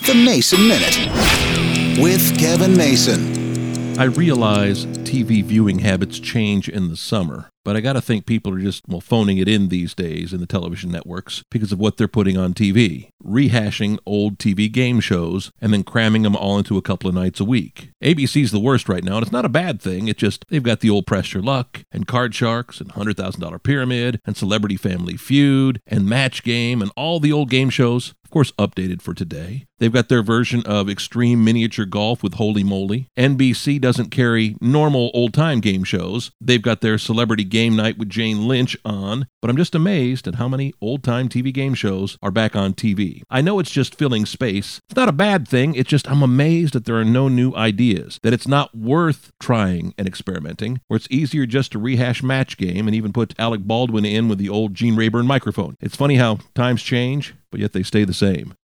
The Mason Minute with Kevin Mason. I realize TV viewing habits change in the summer, but I got to think people are just, phoning it in these days in the television networks because of what they're putting on TV, rehashing old TV game shows and then cramming them all into a couple of nights a week. ABC's the worst right now, and it's not a bad thing. It's just they've got the old Press Your Luck and Card Sharks and $100,000 Pyramid and Celebrity Family Feud and Match Game and all the old game shows, of course, updated for today. They've got their version of Extreme Miniature Golf with Holy Moly. NBC doesn't carry normal old-time game shows. They've got their Celebrity Game Night with Jane Lynch on, but I'm just amazed at how many old-time TV game shows are back on TV. I know it's just filling space. It's not a bad thing. It's just I'm amazed that there are no new ideas, that it's not worth trying and experimenting, where it's easier just to rehash Match Game and even put Alec Baldwin in with the old Gene Rayburn microphone. It's funny how times change, but yet they stay the same.